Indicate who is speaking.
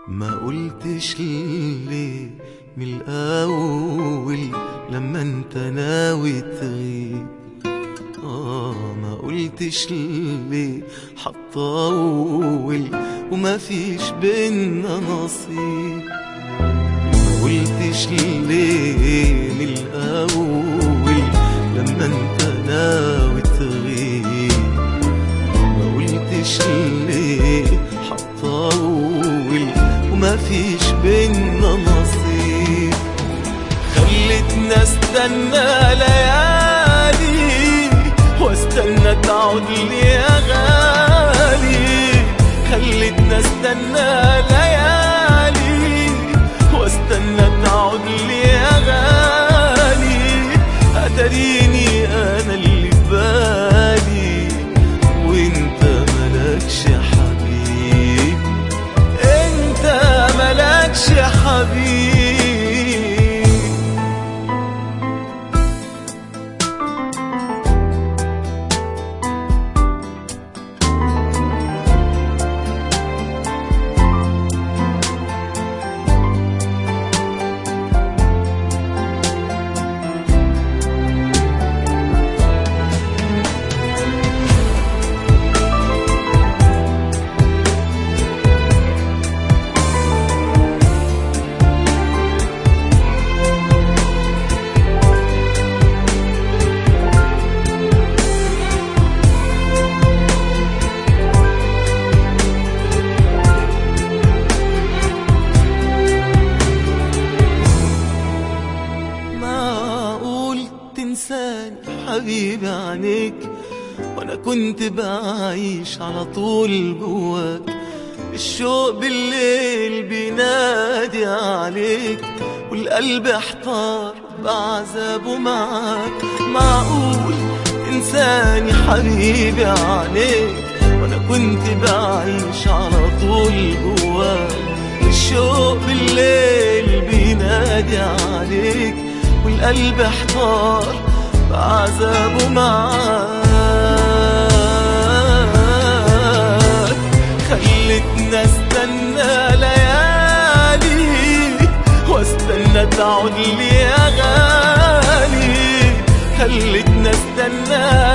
Speaker 1: ما قلتش ليه من الأول لما انت ناوي تغيب؟ ما قلتش ليه هتطول وما فيش بينا نصيب؟ ما قلتش ليه من الأول لما انت ناوي تغيب؟ ما قلتش ليه هتطول وما فيش بينا نصيب؟ خلتنا استنى ليالي واستنى تعود لي يا غالي. خلتنا استنى ليالي واستنى تعود لي يا غالي. اتريني انا اللي في بالي وانت ملكش حبيب، انت ملكش حبيب. تنساني حبيبي عنيك وانا كنت بعيش على طول جواك؟ الشوق بالليل بينادي عليك والقلب احتار بعذابه معاك. معقول تنساني حبيبي عنيك وانا كنت بعيش على طول جواك؟ الشوق بالليل بينادي عليك والقلب احتار بعذابه معاك. خلتنا استنى ليالي واستنى تعود لي يا غالي. خلتنا استنى